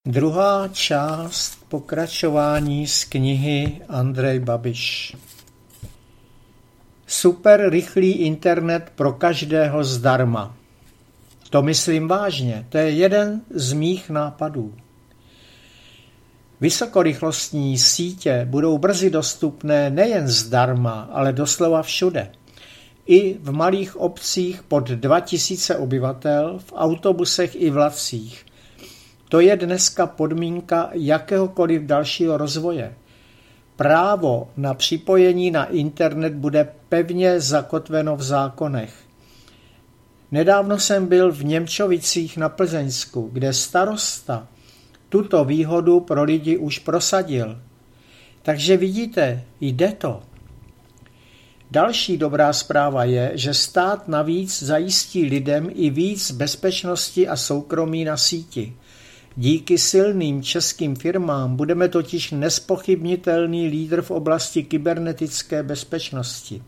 Druhá část pokračování z knihy Andrej Babiš. Super rychlý internet pro každého zdarma. To myslím vážně, to je jeden z mých nápadů. Vysokorychlostní sítě budou brzy dostupné nejen zdarma, ale doslova všude. I v malých obcích pod 2000 obyvatel, v autobusech i vlacích. To je dneska podmínka jakéhokoliv dalšího rozvoje. Právo na připojení na internet bude pevně zakotveno v zákonech. Nedávno jsem byl v Němčovicích na Plzeňsku, kde starosta tuto výhodu pro lidi už prosadil. Takže vidíte, jde to. Další dobrá zpráva je, že stát navíc zajistí lidem i víc bezpečnosti a soukromí na síti. Díky silným českým firmám budeme totiž nezpochybnitelný lídr v oblasti kybernetické bezpečnosti.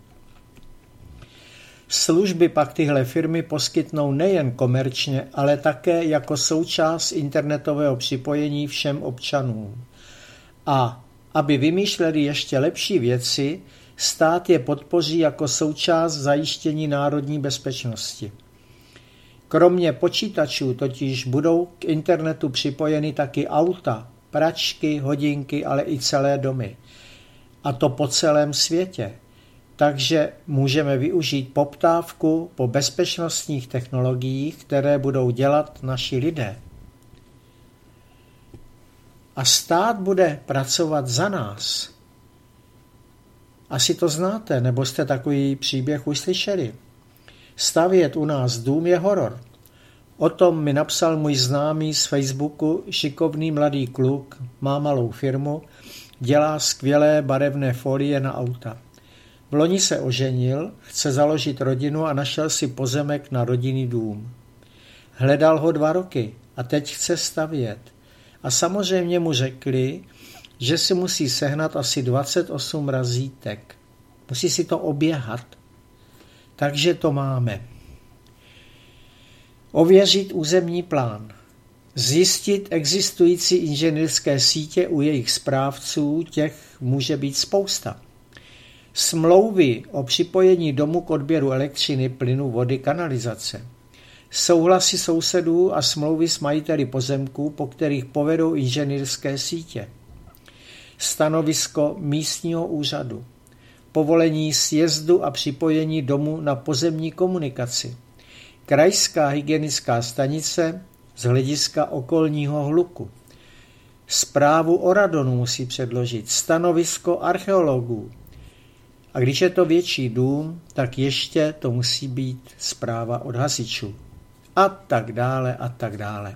Služby pak tyhle firmy poskytnou nejen komerčně, ale také jako součást internetového připojení všem občanům. A aby vymýšleli ještě lepší věci, stát je podpoří jako součást zajištění národní bezpečnosti. Kromě počítačů totiž budou k internetu připojeny taky auta, pračky, hodinky, ale i celé domy. A to po celém světě. Takže můžeme využít poptávku po bezpečnostních technologiích, které budou dělat naši lidé. A stát bude pracovat za nás. Asi to znáte, nebo jste takový příběh už slyšeli. Stavět u nás dům je horor. O tom mi napsal můj známý z Facebooku, šikovný mladý kluk, má malou firmu, dělá skvělé barevné folie na auta. V loni se oženil, chce založit rodinu a našel si pozemek na rodinný dům. Hledal ho 2 roky a teď chce stavět. A samozřejmě mu řekli, že si musí sehnat asi 28 razítek. Musí si to oběhat. Takže to máme. Ověřit územní plán. Zjistit existující inženýrské sítě u jejich správců, těch může být spousta. Smlouvy o připojení domu k odběru elektřiny, plynu, vody, kanalizace. Souhlasy sousedů a smlouvy s majiteli pozemků, po kterých povedou inženýrské sítě. Stanovisko místního úřadu. Povolení sjezdu a připojení domu na pozemní komunikaci. Krajská hygienická stanice z hlediska okolního hluku. Zprávu o radonu musí předložit, stanovisko archeologů. A když je to větší dům, tak ještě to musí být zpráva od hasičů. A tak dále, a tak dále.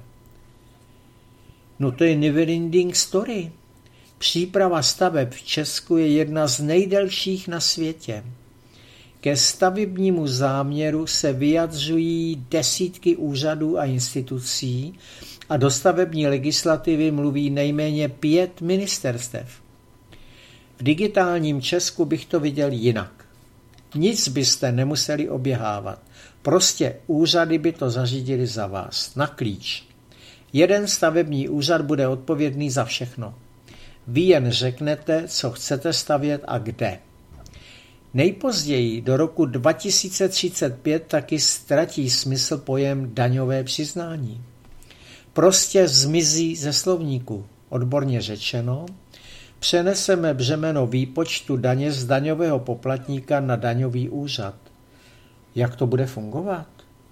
No to je neverending story. Příprava staveb v Česku je jedna z nejdelších na světě. Ke stavebnímu záměru se vyjadřují desítky úřadů a institucí a do stavební legislativy mluví nejméně 5 ministerstev. V digitálním Česku bych to viděl jinak. Nic byste nemuseli oběhávat. Prostě úřady by to zařídili za vás, na klíč. Jeden stavební úřad bude odpovědný za všechno. Vy jen řeknete, co chcete stavět a kde. Nejpozději do roku 2035 taky ztratí smysl pojem daňové přiznání. Prostě zmizí ze slovníku, odborně řečeno, přeneseme břemeno výpočtu daně z daňového poplatníka na daňový úřad. Jak to bude fungovat?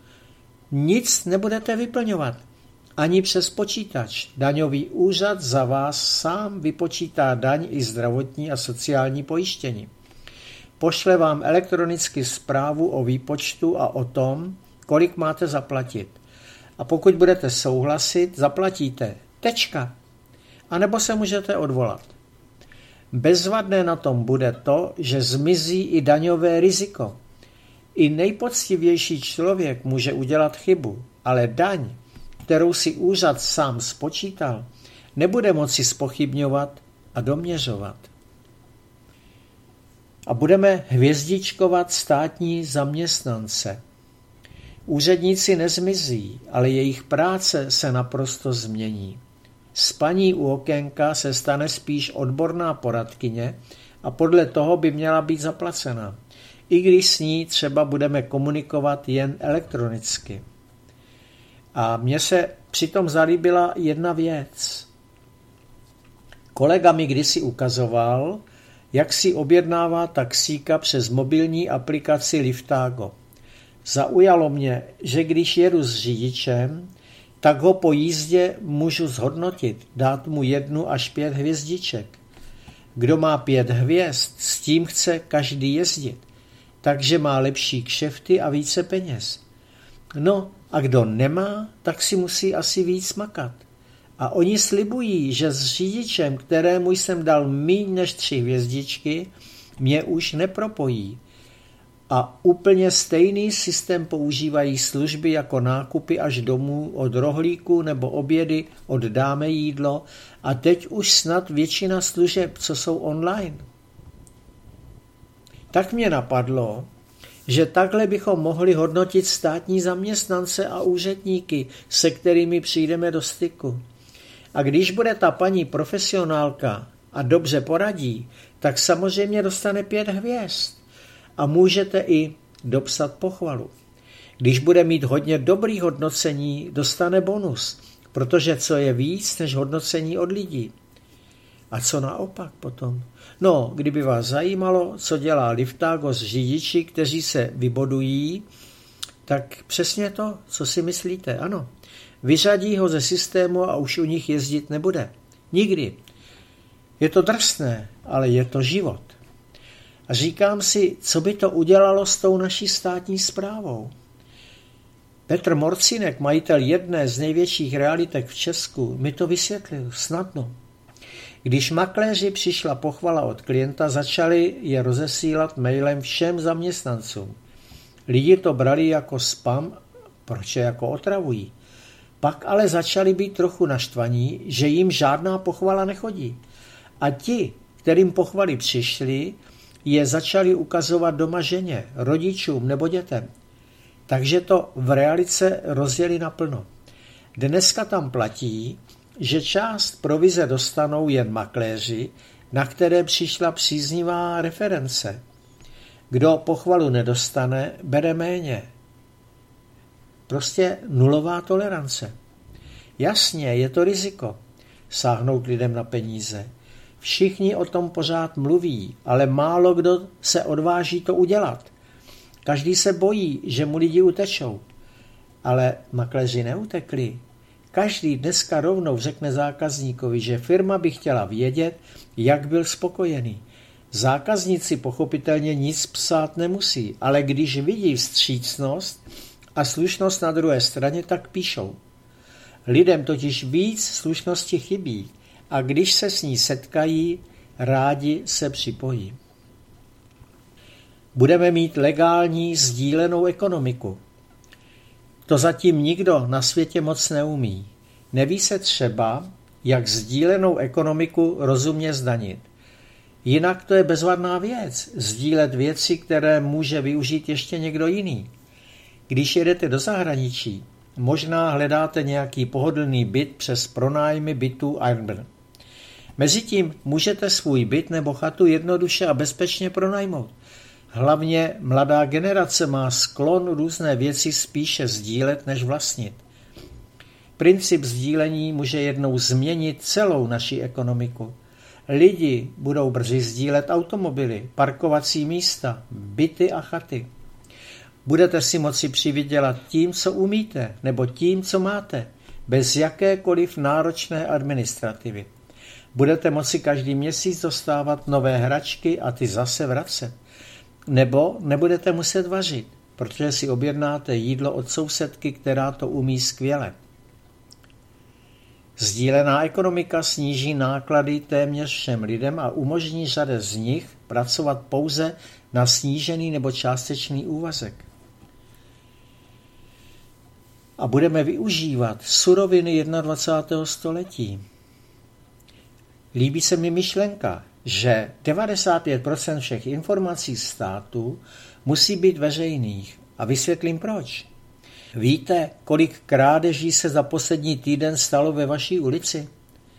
Nic nebudete vyplňovat. Ani přes počítač. Daňový úřad za vás sám vypočítá daň i zdravotní a sociální pojištění. Pošle vám elektronicky zprávu o výpočtu a o tom, kolik máte zaplatit. A pokud budete souhlasit, zaplatíte. Tečka. A nebo se můžete odvolat. Bezvadné na tom bude to, že zmizí i daňové riziko. I nejpoctivější člověk může udělat chybu, ale daň, kterou si úřad sám spočítal, nebude moci zpochybňovat a doměřovat. A budeme hvězdičkovat státní zaměstnance. Úředníci nezmizí, ale jejich práce se naprosto změní. Z paní u okénka se stane spíš odborná poradkyně a podle toho by měla být zaplacena, i když s ní třeba budeme komunikovat jen elektronicky. A mně se přitom zalíbila jedna věc. Kolega mi kdysi ukazoval, jak si objednává taxíka přes mobilní aplikaci Liftago. Zaujalo mě, že když jedu s řidičem, tak ho po jízdě můžu zhodnotit, dát mu 1 až 5 hvězdiček. Kdo má 5 hvězd, s tím chce každý jezdit, takže má lepší kšefty a více peněz. No a kdo nemá, tak si musí asi víc makat. A oni slibují, že s řidičem, kterému jsem dal míň než 3 hvězdičky, mě už nepropojí. A úplně stejný systém používají služby jako nákupy až domů od rohlíku nebo obědy, oddáme jídlo a teď už snad většina služeb, co jsou online. Tak mě napadlo, že takhle bychom mohli hodnotit státní zaměstnance a úředníky, se kterými přijdeme do styku. A když bude ta paní profesionálka a dobře poradí, tak samozřejmě dostane 5 hvězd. A můžete i dopsat pochvalu. Když bude mít hodně dobrých hodnocení, dostane bonus, protože co je víc než hodnocení od lidí. A co naopak potom? No, kdyby vás zajímalo, co dělá Liftago s řidiči, kteří se vybodují, tak přesně to, co si myslíte, ano. Vyřadí ho ze systému a už u nich jezdit nebude. Nikdy. Je to drsné, ale je to život. A říkám si, co by to udělalo s tou naší státní správou. Petr Morcínek, majitel jedné z největších realitek v Česku, mi to vysvětlil snadno. Když makléři přišla pochvala od klienta, začali je rozesílat mailem všem zaměstnancům. Lidi to brali jako spam, proč je jako otravují. Pak ale začali být trochu naštvaní, že jim žádná pochvala nechodí. A ti, kterým pochvaly přišly, je začali ukazovat doma ženě, rodičům nebo dětem. Takže to v realice rozjeli naplno. Dneska tam platí, že část provize dostanou jen makléři, na které přišla příznivá reference. Kdo pochvalu nedostane, bere méně. Prostě nulová tolerance. Jasně, je to riziko sáhnout lidem na peníze. Všichni o tom pořád mluví, ale málo kdo se odváží to udělat. Každý se bojí, že mu lidi utečou. Ale makléři neutekli. Každý dneska rovnou řekne zákazníkovi, že firma by chtěla vědět, jak byl spokojený. Zákazníci pochopitelně nic psát nemusí, ale když vidí vstřícnost a slušnost na druhé straně, tak píšou. Lidem totiž víc slušnosti chybí a když se s ní setkají, rádi se připojí. Budeme mít legální sdílenou ekonomiku. To zatím nikdo na světě moc neumí. Neví se třeba, jak sdílenou ekonomiku rozumně zdanit. Jinak to je bezvadná věc, sdílet věci, které může využít ještě někdo jiný. Když jedete do zahraničí, možná hledáte nějaký pohodlný byt přes pronájmy bytů Airbnb. Mezitím můžete svůj byt nebo chatu jednoduše a bezpečně pronajmout. Hlavně mladá generace má sklon různé věci spíše sdílet než vlastnit. Princip sdílení může jednou změnit celou naši ekonomiku. Lidi budou brzy sdílet automobily, parkovací místa, byty a chaty. Budete si moci přivydělat tím, co umíte, nebo tím, co máte, bez jakékoliv náročné administrativy. Budete moci každý měsíc dostávat nové hračky a ty zase vracet. Nebo nebudete muset vařit, protože si objednáte jídlo od sousedky, která to umí skvěle. Sdílená ekonomika sníží náklady téměř všem lidem a umožní řadě z nich pracovat pouze na snížený nebo částečný úvazek. A budeme využívat suroviny 21. století. Líbí se mi myšlenka, že 95% všech informací státu musí být veřejných. A vysvětlím proč. Víte, kolik krádeží se za poslední týden stalo ve vaší ulici?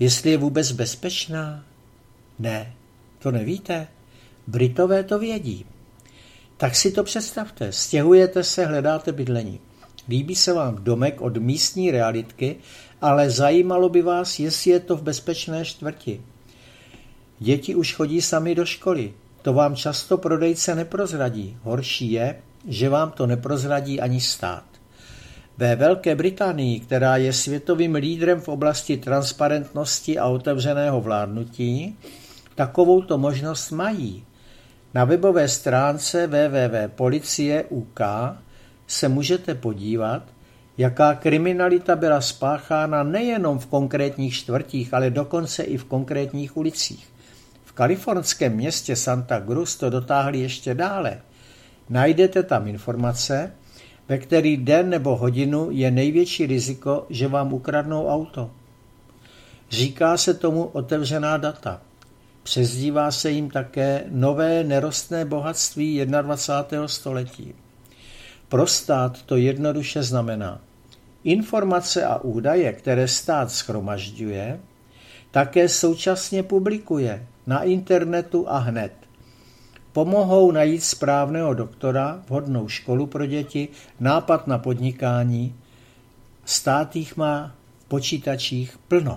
Jestli je vůbec bezpečná? Ne, to nevíte. Britové to vědí. Tak si to představte, stěhujete se, hledáte bydlení. Líbí se vám domek od místní realitky, ale zajímalo by vás, jestli je to v bezpečné čtvrti. Děti už chodí sami do školy. To vám často prodejce neprozradí. Horší je, že vám to neprozradí ani stát. Ve Velké Británii, která je světovým lídrem v oblasti transparentnosti a otevřeného vládnutí, takovouto možnost mají. Na webové stránce www.policie.uk se můžete podívat, jaká kriminalita byla spáchána nejenom v konkrétních čtvrtích, ale dokonce i v konkrétních ulicích. V kalifornském městě Santa Cruz to dotáhli ještě dále. Najdete tam informace, ve který den nebo hodinu je největší riziko, že vám ukradnou auto. Říká se tomu otevřená data. Přezdívá se jim také nové nerostné bohatství 21. století. Pro stát to jednoduše znamená informace a údaje, které stát shromažďuje, také současně publikuje na internetu a hned. Pomohou najít správného doktora, vhodnou školu pro děti, nápad na podnikání. Stát jich má v počítačích plno.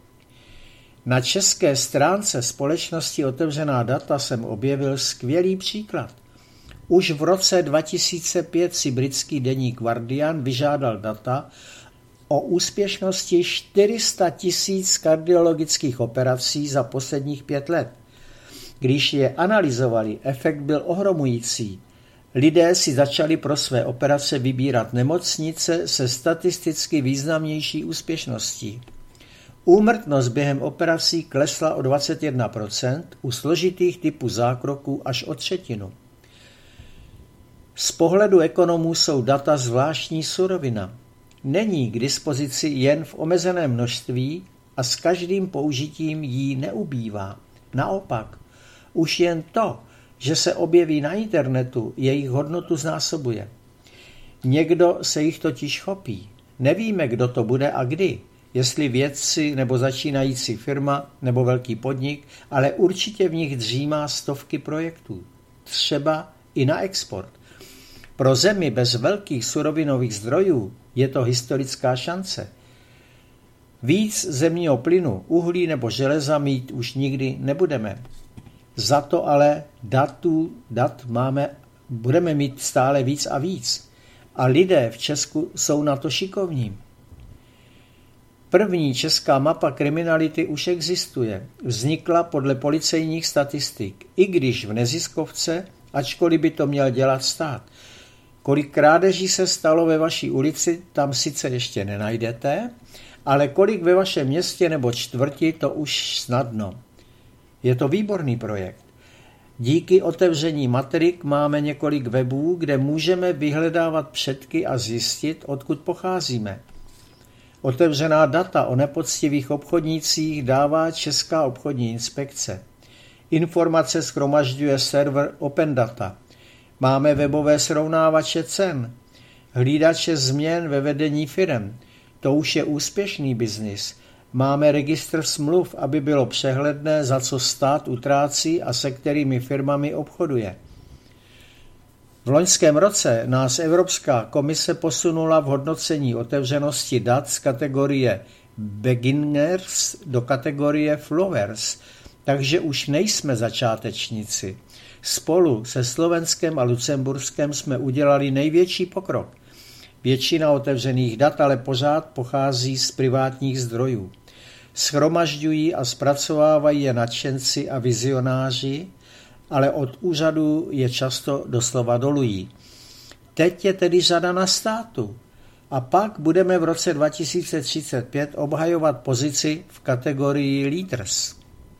Na české stránce společnosti Otevřená data jsem objevil skvělý příklad. Už v roce 2005 si britský deník Guardian vyžádal data o úspěšnosti 400 000 kardiologických operací za posledních 5 let. Když je analyzovali, efekt byl ohromující. Lidé si začali pro své operace vybírat nemocnice se statisticky významnější úspěšností. Úmrtnost během operací klesla o 21%, u složitých typů zákroků až o 1/3. Z pohledu ekonomů jsou data zvláštní surovina. Není k dispozici jen v omezeném množství a s každým použitím jí neubývá. Naopak, už jen to, že se objeví na internetu, jejich hodnotu znásobuje. Někdo se jich totiž chopí. Nevíme, kdo to bude a kdy, jestli vědci nebo začínající firma nebo velký podnik, ale určitě v nich dřímá stovky projektů. Třeba i na export. Pro zemi bez velkých surovinových zdrojů je to historická šance. Víc zemního plynu, uhlí nebo železa mít už nikdy nebudeme. Za to ale dat budeme mít stále víc a víc. A lidé v Česku jsou na to šikovní. První česká mapa kriminality už existuje. Vznikla podle policejních statistik, i když v neziskovce, ačkoliv by to měl dělat stát. Kolik krádeží se stalo ve vaší ulici, tam sice ještě nenajdete, ale kolik ve vašem městě nebo čtvrti, to už snadno. Je to výborný projekt. Díky otevření matrik máme několik webů, kde můžeme vyhledávat předky a zjistit, odkud pocházíme. Otevřená data o nepoctivých obchodnících dává Česká obchodní inspekce. Informace shromažďuje server Open Data. Máme webové srovnávače cen, hlídače změn ve vedení firem. To už je úspěšný biznis. Máme registr smluv, aby bylo přehledné, za co stát utrácí a se kterými firmami obchoduje. V loňském roce nás Evropská komise posunula v hodnocení otevřenosti dat z kategorie Beginners do kategorie Flowers, takže už nejsme začátečníci. Spolu se Slovenskem a Lucemburskem jsme udělali největší pokrok. Většina otevřených dat ale pořád pochází z privátních zdrojů. Shromažďují a zpracovávají je nadšenci a vizionáři, ale od úřadu je často doslova dolují. Teď je tedy řada na státu. A pak budeme v roce 2035 obhajovat pozici v kategorii Leaders.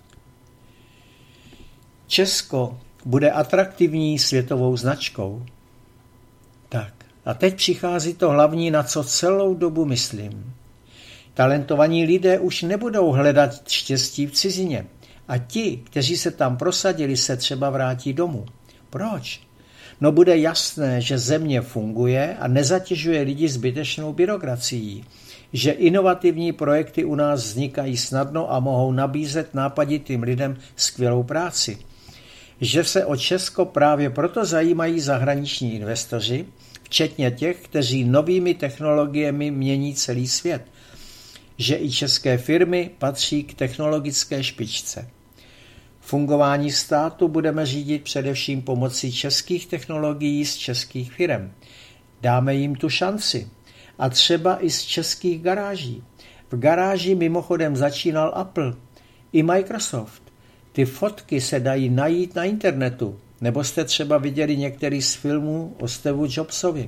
Česko bude atraktivní světovou značkou. Tak, a teď přichází to hlavní, na co celou dobu myslím. Talentovaní lidé už nebudou hledat štěstí v cizině. A ti, kteří se tam prosadili, se třeba vrátí domů. Proč? No bude jasné, že země funguje a nezatěžuje lidi zbytečnou byrokracií. že inovativní projekty u nás vznikají snadno a mohou nabízet nápaditým lidem skvělou práci. Že se o Česko právě proto zajímají zahraniční investoři, včetně těch, kteří novými technologiemi mění celý svět. Že i české firmy patří k technologické špičce. Fungování státu budeme řídit především pomocí českých technologií z českých firm. Dáme jim tu šanci. A třeba i z českých garáží. V garáži mimochodem začínal Apple, i Microsoft. Ty fotky se dají najít na internetu, nebo jste třeba viděli některý z filmů o Steve Jobsovi.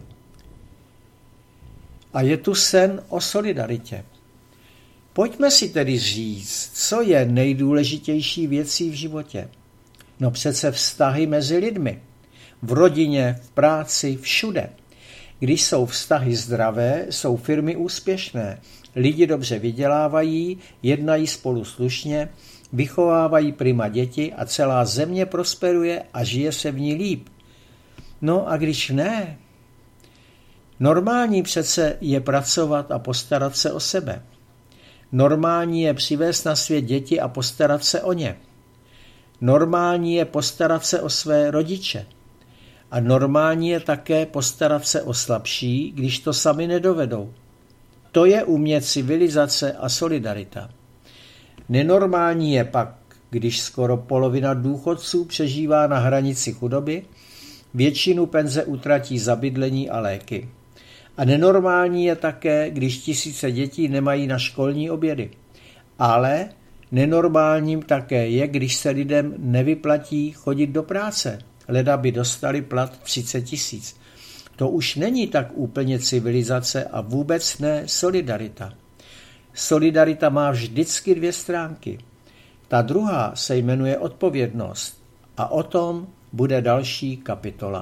A je tu sen o solidaritě. Pojďme si tedy říct, co je nejdůležitější věcí v životě. No přece vztahy mezi lidmi. V rodině, v práci, všude. Když jsou vztahy zdravé, jsou firmy úspěšné. Lidi dobře vydělávají, jednají spolu slušně, vychovávají prima děti a celá země prosperuje a žije se v ní líp. No a když ne? Normální přece je pracovat a postarat se o sebe. Normální je přivést na svět děti a postarat se o ně. Normální je postarat se o své rodiče. A normální je také postarat se o slabší, když to sami nedovedou. To je u mě civilizace a solidarita. Nenormální je pak, když skoro polovina důchodců přežívá na hranici chudoby, většinu penze utratí za bydlení a léky. A nenormální je také, když tisíce dětí nemají na školní obědy. Ale nenormálním také je, když se lidem nevyplatí chodit do práce, leda by dostali plat 30 000. To už není tak úplně civilizace a vůbec ne solidarita. Solidarita má vždycky 2 stránky. Ta druhá se jmenuje odpovědnost a o tom bude další kapitola.